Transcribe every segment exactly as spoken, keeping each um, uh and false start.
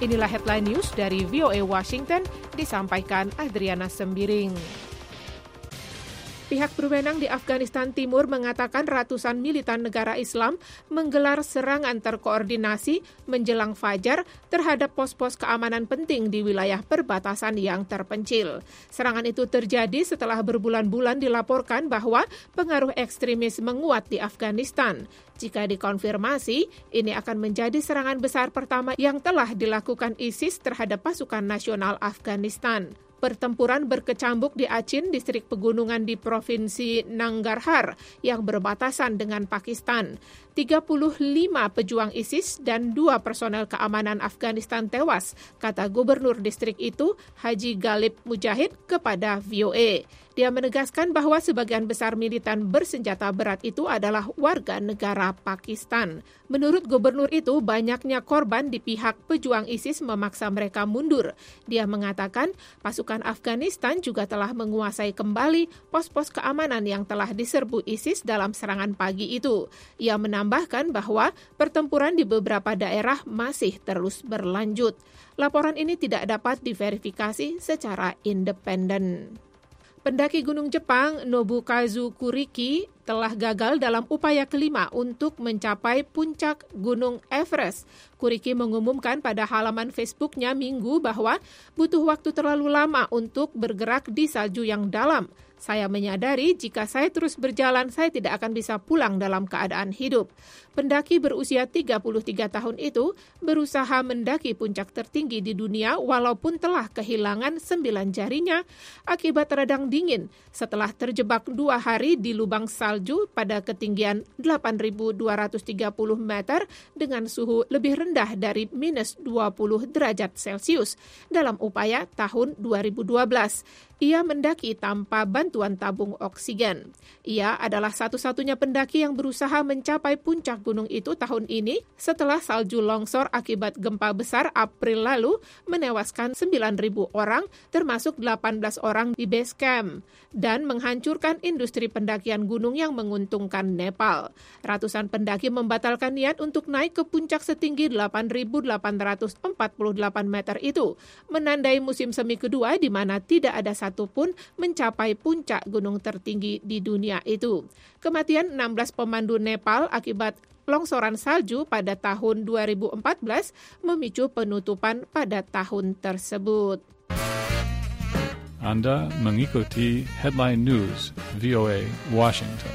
Inilah headline news dari V O A Washington, disampaikan Adriana Sembiring. Pihak berwenang di Afghanistan Timur mengatakan ratusan militan negara Islam menggelar serangan terkoordinasi menjelang fajar terhadap pos-pos keamanan penting di wilayah perbatasan yang terpencil. Serangan itu terjadi setelah berbulan-bulan dilaporkan bahwa pengaruh ekstremis menguat di Afghanistan. Jika dikonfirmasi, ini akan menjadi serangan besar pertama yang telah dilakukan ISIS terhadap pasukan nasional Afghanistan. Pertempuran berkecambuk di Achin, distrik pegunungan di Provinsi Nangarhar yang berbatasan dengan Pakistan. tiga puluh lima pejuang ISIS dan dua personel keamanan Afghanistan tewas, kata gubernur distrik itu, Haji Galib Mujahid, kepada V O A. Dia menegaskan bahwa sebagian besar militan bersenjata berat itu adalah warga negara Pakistan. Menurut gubernur itu, banyaknya korban di pihak pejuang ISIS memaksa mereka mundur. Dia mengatakan pasukan Afghanistan juga telah menguasai kembali pos-pos keamanan yang telah diserbu ISIS dalam serangan pagi itu. Ia menambahkan bahwa pertempuran di beberapa daerah masih terus berlanjut. Laporan ini tidak dapat diverifikasi secara independen. Pendaki Gunung Jepang Nobukazu Kuriki telah gagal dalam upaya kelima untuk mencapai puncak Gunung Everest. Kuriki mengumumkan pada halaman Facebooknya Minggu bahwa butuh waktu terlalu lama untuk bergerak di salju yang dalam. Saya menyadari jika saya terus berjalan, saya tidak akan bisa pulang dalam keadaan hidup. Pendaki berusia tiga puluh tiga tahun itu berusaha mendaki puncak tertinggi di dunia walaupun telah kehilangan sembilan jarinya akibat radang dingin setelah terjebak dua hari di lubang salju pada ketinggian delapan ribu dua ratus tiga puluh meter dengan suhu lebih rendah dari minus dua puluh derajat Celcius dalam upaya tahun dua ribu dua belas. Ia mendaki tanpa bantuan tabung oksigen. Ia adalah satu-satunya pendaki yang berusaha mencapai puncak gunung itu tahun ini setelah salju longsor akibat gempa besar April lalu menewaskan sembilan ribu orang, termasuk delapan belas orang di base camp, dan menghancurkan industri pendakian gunung yang menguntungkan Nepal. Ratusan pendaki membatalkan niat untuk naik ke puncak setinggi delapan ribu delapan ratus empat puluh delapan meter itu, menandai musim semi kedua di mana tidak ada satupun mencapai puncak gunung tertinggi di dunia itu. Kematian enam belas pemandu Nepal akibat longsoran salju pada tahun dua ribu empat belas memicu penutupan pada tahun tersebut. Anda mengikuti Headline News V O A Washington.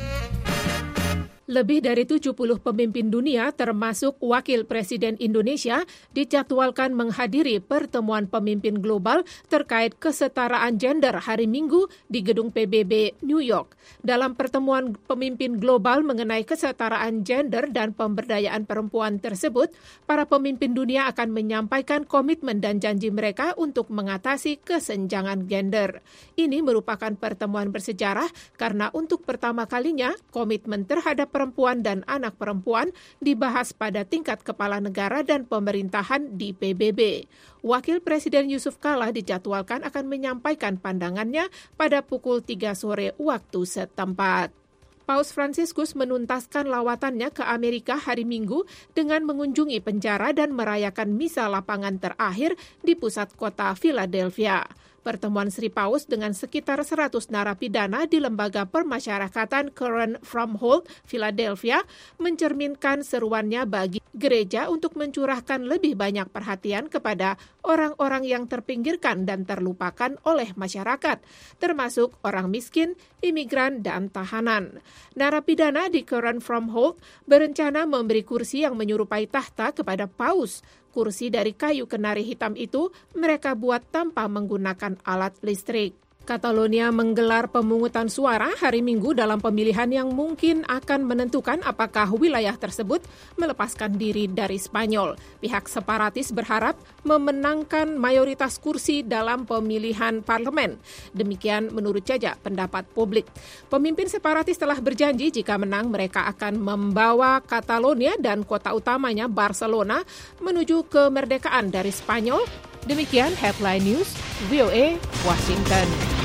Lebih dari tujuh puluh pemimpin dunia termasuk Wakil Presiden Indonesia dijadwalkan menghadiri pertemuan pemimpin global terkait kesetaraan gender hari Minggu di Gedung P B B New York. Dalam pertemuan pemimpin global mengenai kesetaraan gender dan pemberdayaan perempuan tersebut, para pemimpin dunia akan menyampaikan komitmen dan janji mereka untuk mengatasi kesenjangan gender. Ini merupakan pertemuan bersejarah karena untuk pertama kalinya komitmen terhadap perempuan dan anak perempuan dibahas pada tingkat kepala negara dan pemerintahan di P B B. Wakil Presiden Yusuf Kala dijadwalkan akan menyampaikan pandangannya pada pukul tiga sore waktu setempat. Paus Fransiskus menuntaskan lawatannya ke Amerika hari Minggu dengan mengunjungi penjara dan merayakan misa lapangan terakhir di pusat kota Philadelphia. Pertemuan Sri Paus dengan sekitar seratus narapidana di Lembaga Permasyarakatan Current from Holt, Philadelphia, mencerminkan seruannya bagi gereja untuk mencurahkan lebih banyak perhatian kepada orang-orang yang terpinggirkan dan terlupakan oleh masyarakat, termasuk orang miskin, imigran, dan tahanan. Narapidana di Current from Holt berencana memberi kursi yang menyerupai tahta kepada Paus. Kursi dari kayu kenari hitam itu mereka buat tanpa menggunakan alat listrik. Catalonia menggelar pemungutan suara hari Minggu dalam pemilihan yang mungkin akan menentukan apakah wilayah tersebut melepaskan diri dari Spanyol. Pihak separatis berharap memenangkan mayoritas kursi dalam pemilihan parlemen. Demikian menurut jajak pendapat publik. Pemimpin separatis telah berjanji jika menang mereka akan membawa Catalonia dan kota utamanya Barcelona menuju kemerdekaan dari Spanyol. Demikian Headline News V O A Washington.